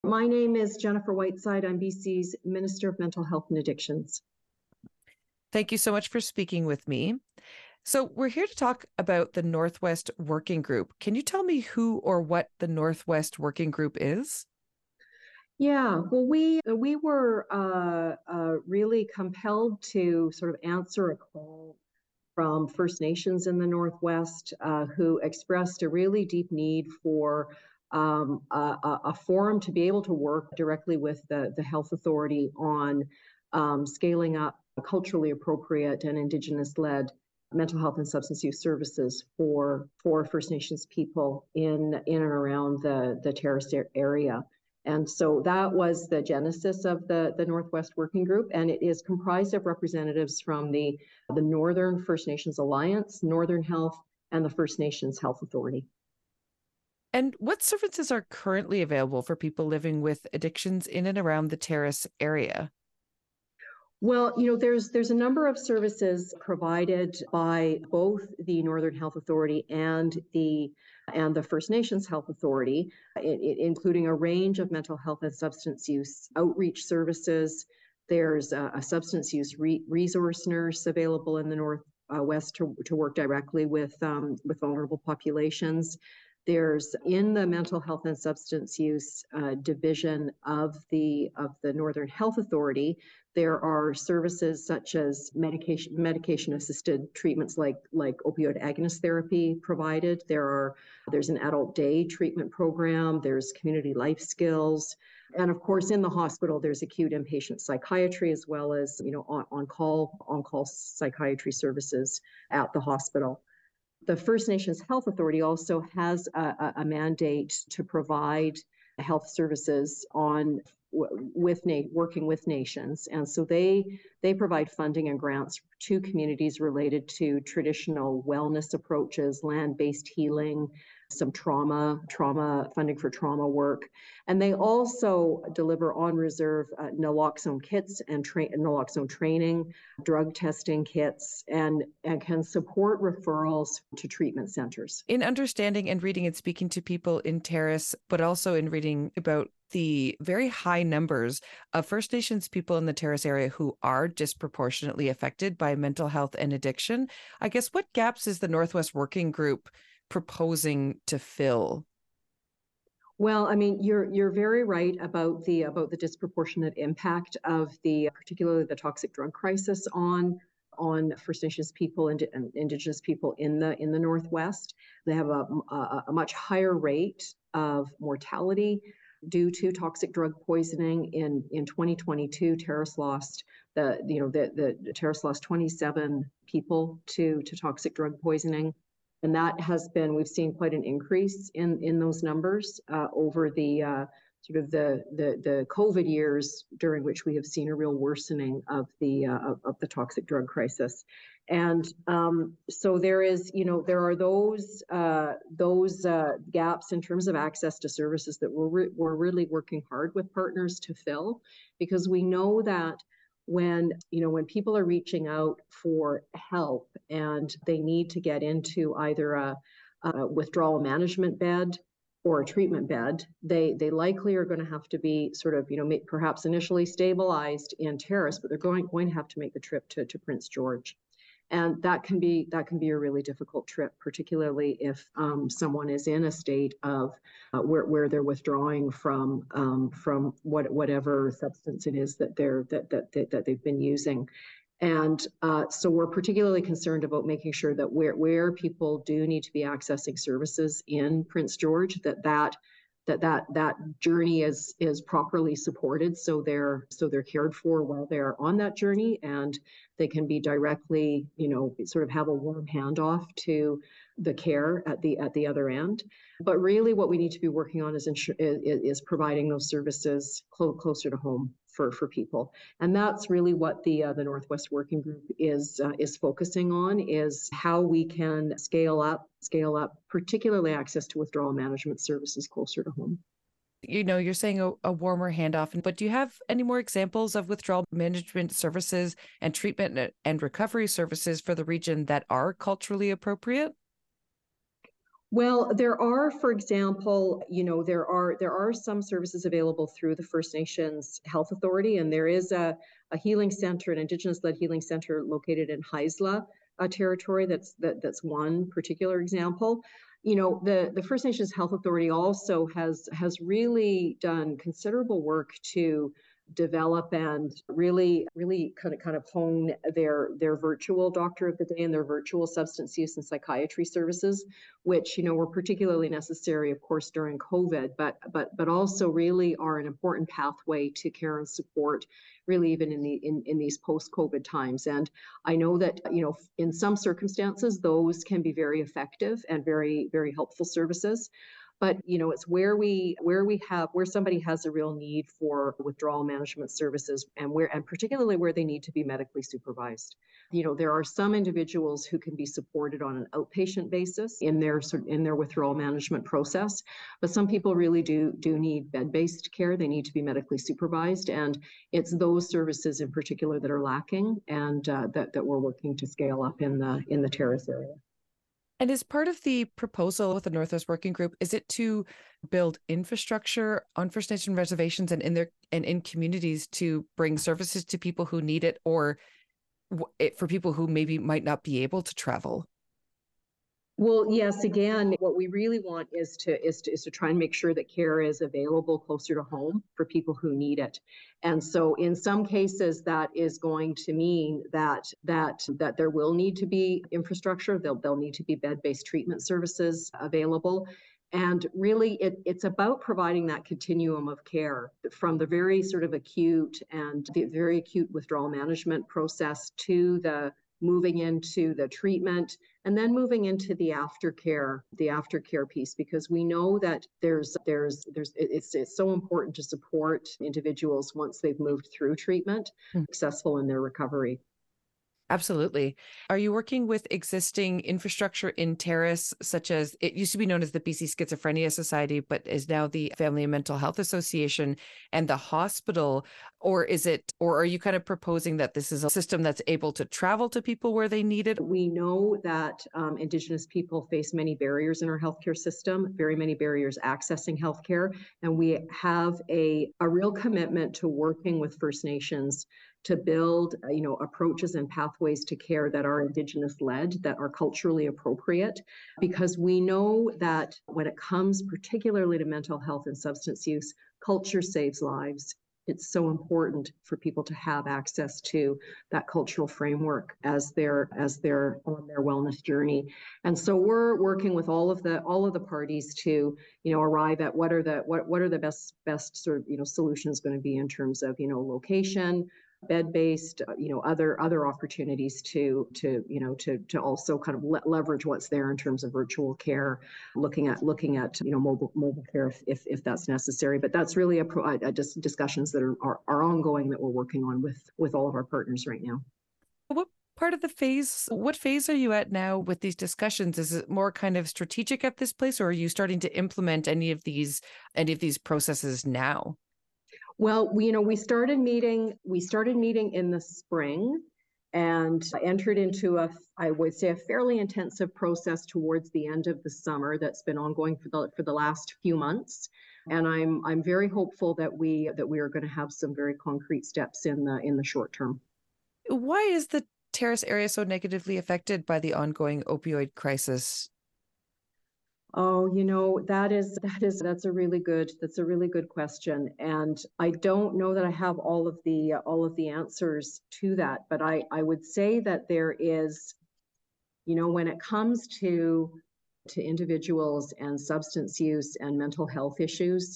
My name is Jennifer Whiteside. I'm BC's Minister of Mental Health and Addictions. Thank you so much for speaking with me. So, we're here to talk about the Northwest Working Group. Can you tell me who or what the Northwest Working Group is? Yeah, well, we were really compelled to sort of answer a call from First Nations in the Northwest who expressed a really deep need for a forum to be able to work directly with the health authority on scaling up culturally appropriate and Indigenous-led mental health and substance use services for First Nations people in and around the Terrace area. And so that was the genesis of the Northwest Working Group, and it is comprised of representatives from the Northern First Nations Alliance, Northern Health, and the First Nations Health Authority. And what services are currently available for people living with addictions in and around the Terrace area? Well, there's a number of services provided by both the Northern Health Authority and the First Nations Health Authority, including a range of mental health and substance use outreach services. There's a substance use resource nurse available in the Northwest to work directly with vulnerable populations. There's in the mental health and substance use division of the Northern Health Authority. There are services such as medication-assisted treatments like opioid agonist therapy provided. There's an adult day treatment program. There's community life skills, and of course, in the hospital, there's acute inpatient psychiatry as well as on-call psychiatry services at the hospital. The First Nations Health Authority also has a mandate to provide health services working with nations, and so they provide funding and grants to communities related to traditional wellness approaches, land-based healing, some trauma funding for trauma work, and they also deliver on reserve naloxone kits and naloxone training, drug testing kits, and can support referrals to treatment centers. In understanding and reading and speaking to people in Terrace, but also in reading about the very high numbers of First Nations people in the Terrace area who are disproportionately affected by mental health and addiction, I guess what gaps is the Northwest Working Group proposing to fill? Well, I mean, you're very right about the disproportionate impact of particularly the toxic drug crisis on First Nations people and Indigenous people in the Northwest. They have a much higher rate of mortality due to toxic drug poisoning. In 2022, Terrace lost Terrace lost 27 people to toxic drug poisoning. And we've seen quite an increase in those numbers over the the COVID years, during which we have seen a real worsening of the toxic drug crisis. And so there are those gaps in terms of access to services that we're really working hard with partners to fill, because we know that when people are reaching out for help and they need to get into either a withdrawal management bed or a treatment bed, they likely are going to have to be perhaps initially stabilized in Terrace, but they're going to have to make the trip to Prince George. And that can be a really difficult trip, particularly if someone is in a state of where they're withdrawing from whatever substance it is that they've been using. And so we're particularly concerned about making sure that where people do need to be accessing services in Prince George, that journey is properly supported, so they're cared for while they're on that journey, and they can be directly, sort of have a warm handoff to the care at the other end. But really, what we need to be working on is providing those services closer to home for people, and that's really what the Northwest Working Group is focusing on, is how we can scale up particularly access to withdrawal management services closer to home. You're saying a warmer handoff, but do you have any more examples of withdrawal management services and treatment and recovery services for the region that are culturally appropriate? Well, there are, for example, there are some services available through the First Nations Health Authority, and there is a healing center, an Indigenous-led healing center located in Haisla territory. That's one particular example. The First Nations Health Authority also has really done considerable work to develop and really kind of hone their virtual doctor of the day and their virtual substance use and psychiatry services, which were particularly necessary, of course, during COVID, but also really are an important pathway to care and support, really even in these post-COVID times. And I know that in some circumstances those can be very effective and very very helpful services. But it's where somebody has a real need for withdrawal management services, and particularly where they need to be medically supervised. There are some individuals who can be supported on an outpatient basis in their withdrawal management process, but some people really do need bed-based care. They need to be medically supervised, and it's those services in particular that are lacking, and that we're working to scale up in the Terrace area. And is part of the proposal with the Northwest Working Group, is it to build infrastructure on First Nation reservations and in communities to bring services to people who need it, or for people who maybe might not be able to travel? Well, yes, again, what we really want is to try and make sure that care is available closer to home for people who need it. And so in some cases that is going to mean that there will need to be infrastructure, there'll need to be bed-based treatment services available. And really it's about providing that continuum of care from the very sort of acute and the very acute withdrawal management process to the moving into the treatment, and then moving into the aftercare piece, because we know that it's so important to support individuals once they've moved through treatment, successful in their recovery. Absolutely. Are you working with existing infrastructure in Terrace, such as it used to be known as the BC Schizophrenia Society, but is now the Family and Mental Health Association and the hospital? Or are you kind of proposing that this is a system that's able to travel to people where they need it? We know that Indigenous people face many barriers in our healthcare system, very many barriers accessing healthcare, and we have a real commitment to working with First Nations to build approaches and pathways to care that are Indigenous led, that are culturally appropriate, because we know that when it comes particularly to mental health and substance use, culture saves lives. It's so important for people to have access to that cultural framework as they're on their wellness journey. And so we're working with all of the parties to arrive at what are the best sort of solutions going to be in terms of location, bed-based, other opportunities to also kind of leverage what's there in terms of virtual care, looking at mobile care if that's necessary. But that's really just discussions that are ongoing that we're working on with all of our partners right now. What phase are you at now with these discussions? Is it more kind of strategic at this place, or are you starting to implement any of these processes now? Well, we started meeting in the spring and entered into I would say a fairly intensive process towards the end of the summer that's been ongoing for the last few months. And I'm very hopeful that we are going to have some very concrete steps in the short term. Why is the Terrace area so negatively affected by the ongoing opioid crisis? Oh, that's a really good question. And I don't know that I have all of the answers to that, but I would say that there is, when it comes to individuals and substance use and mental health issues,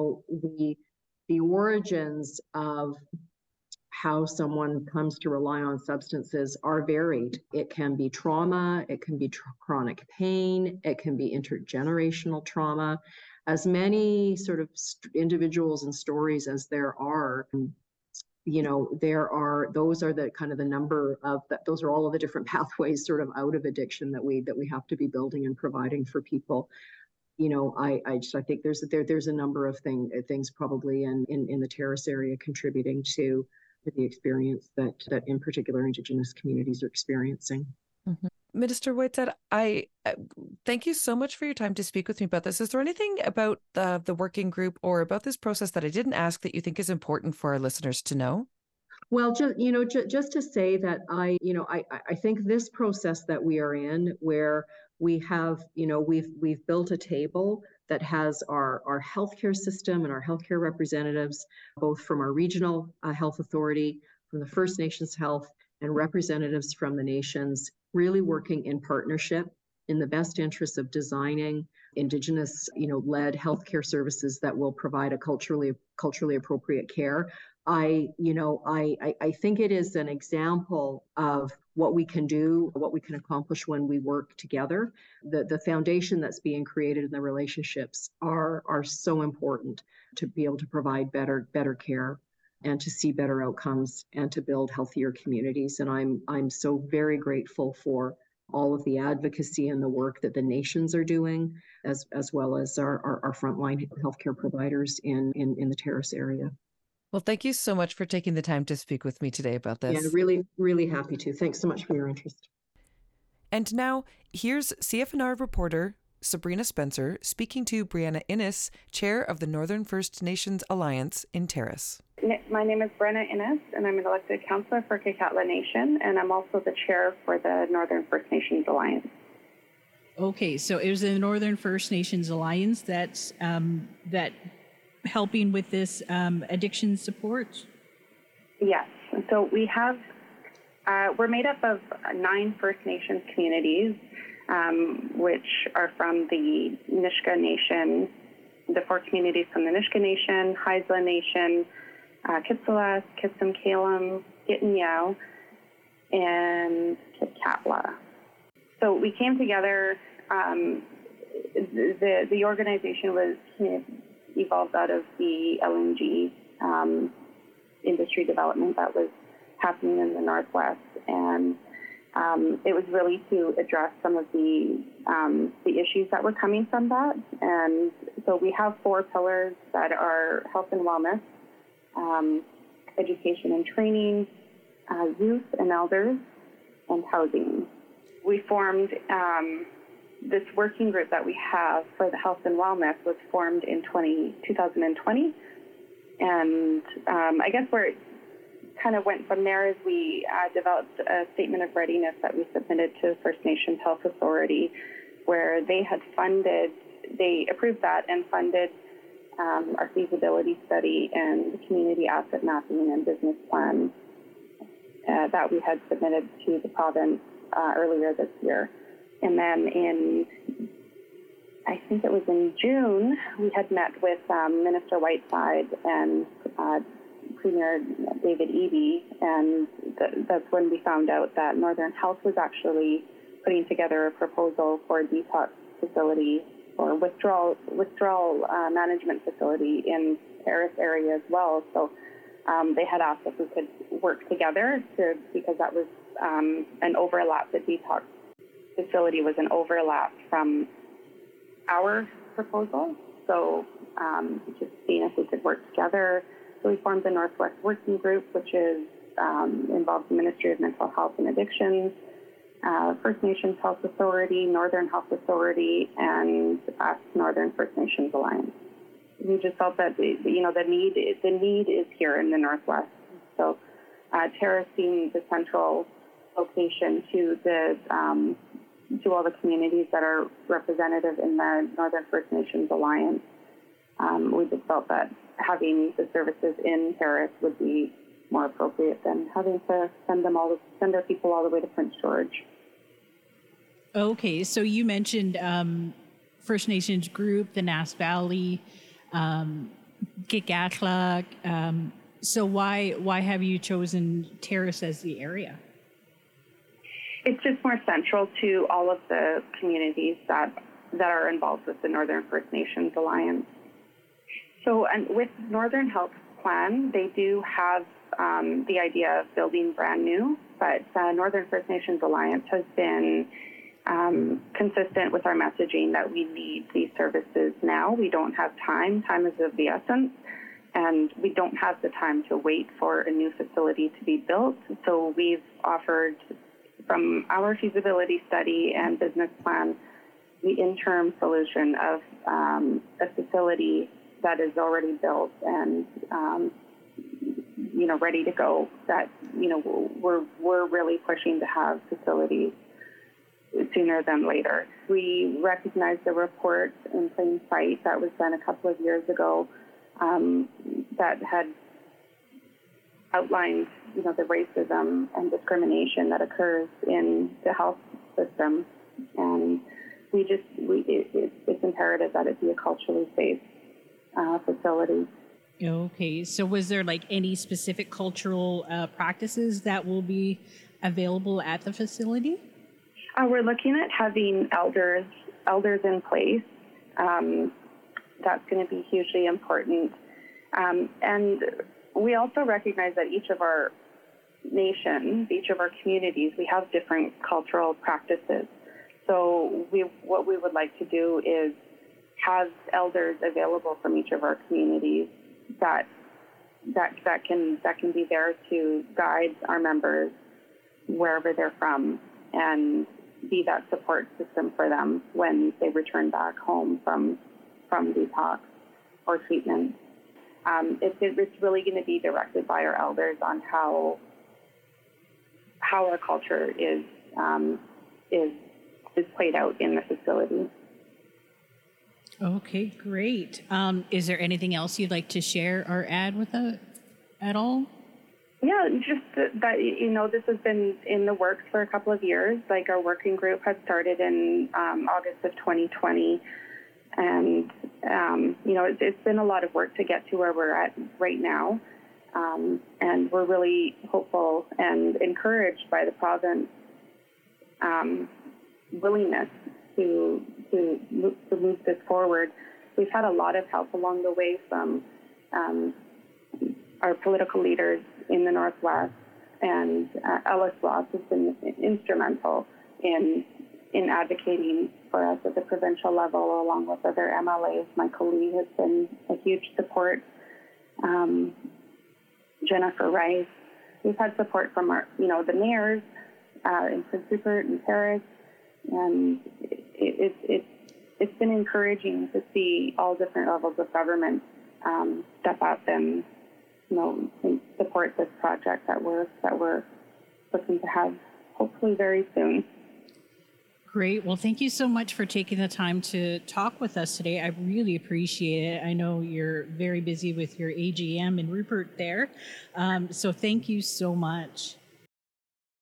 the origins of how someone comes to rely on substances are varied. It can be trauma, it can be chronic pain, it can be intergenerational trauma. As many sort of individuals and stories as there are, those are the kind of the number of those are all of the different pathways sort of out of addiction that we have to be building and providing for people. I think there's a number of things probably in the Terrace area contributing to the experience that in particular Indigenous communities are experiencing. Mhm. Minister Whiteside, I thank you so much for your time to speak with me about this. Is there anything about the working group or about this process that I didn't ask that you think is important for our listeners to know? Well, just to say that I think this process that we are in, where we have, we've built a table that has our healthcare system and our healthcare representatives, both from our regional health authority, from the First Nations Health, and representatives from the nations, really working in partnership in the best interest of designing Indigenous, led healthcare services that will provide a culturally appropriate care. I think it is an example of what we can do, what we can accomplish when we work together. The foundation that's being created and the relationships are so important to be able to provide better care and to see better outcomes and to build healthier communities. And I'm so very grateful for all of the advocacy and the work that the nations are doing, as well as our frontline healthcare providers in the Terrace area. Well, thank you so much for taking the time to speak with me today about Yeah, this. really, really happy to. Thanks so much for your interest. And now, here's CFNR reporter Sabrina Spencer speaking to Brianna Innes, chair of the Northern First Nations Alliance in Terrace. My name is Brenna Innes, and I'm an elected councillor for Kikatla Nation, and I'm also the chair for the Northern First Nations Alliance. Okay, so it was the Northern First Nations Alliance that's that helping with this addiction support? Yes, so we have, we're made up of 9 First Nations communities, which are from the Nisga'a Nation, the 4 communities from the Nisga'a Nation, Haisla Nation, Kitsilas, Kitsim-Kalim, Gitinyaw, and Kitkatla. So we came together, the organization was evolved out of the LNG industry development that was happening in the Northwest, and it was really to address some of the issues that were coming from that. And so we have 4 pillars that are health and wellness, education and training, youth and elders, and housing. We formed this working group that we have for the health and wellness was formed in 2020. And I guess where it kind of went from there is we developed a statement of readiness that we submitted to the First Nations Health Authority, where they approved that and funded our feasibility study and the community asset mapping and business plan that we had submitted to the province earlier this year. And then I think it was in June, we had met with Minister Whiteside and Premier David Eby, and that's when we found out that Northern Health was actually putting together a proposal for a detox facility or withdrawal management facility in Terrace area as well. So they had asked if we could work together because that was an overlap. The detox facility was an overlap from our proposal. So just seeing if we could work together. So we formed the Northwest Working Group, which is involves the Ministry of Mental Health and Addictions, First Nations Health Authority, Northern Health Authority, and us, Northern First Nations Alliance. We just felt that the need is here in the Northwest. So Terrace being the central location to all the communities that are representative in the Northern First Nations Alliance, we just felt that having the services in Terrace would be more appropriate than having to send our people all the way to Prince George. Okay, so you mentioned First Nations group, the Nass Valley, Kikatla. So why have you chosen Terrace as the area? It's just more central to all of the communities that are involved with the Northern First Nations Alliance. So, and with Northern Health Plan, they do have the idea of building brand new, but Northern First Nations Alliance has been consistent with our messaging that we need these services now. We don't have time. Time is of the essence, and we don't have the time to wait for a new facility to be built. So we've offered from our feasibility study and business plan, the interim solution of a facility that is already built and ready to go. That we're really pushing to have facilities sooner than later. We recognize the report in plain sight that was done a couple of years ago that had outlined the racism and discrimination that occurs in the health system, and it's imperative that it be a culturally safe facility. Okay, so was there like any specific cultural practices that will be available at the facility? We're looking at having elders in place. That's going to be hugely important. And we also recognize that each of our nations, each of our communities, we have different cultural practices. So what we would like to do is have elders available from each of our communities that can be there to guide our members wherever they're from and be that support system for them when they return back home from detox or treatment. It's really going to be directed by our elders on how our culture is played out in the facility. Okay, great. Is there anything else you'd like to share or add with it at all? Yeah, just that this has been in the works for a couple of years. Like our working group had started in August of 2020, and it's been a lot of work to get to where we're at right now, and we're really hopeful and encouraged by the province willingness to move this forward. We've had a lot of help along the way from our political leaders in the Northwest, and Ellis Ross has been instrumental in advocating for us at the provincial level, along with other MLAs. Michael Lee has been a huge support. Jennifer Rice. We've had support from our, the mayors in Prince Rupert and Paris, and it's been encouraging to see all different levels of government step up and support this project that we're looking to have hopefully very soon. Great. Well, thank you so much for taking the time to talk with us today. I really appreciate it. I know you're very busy with your AGM in Rupert there. So thank you so much.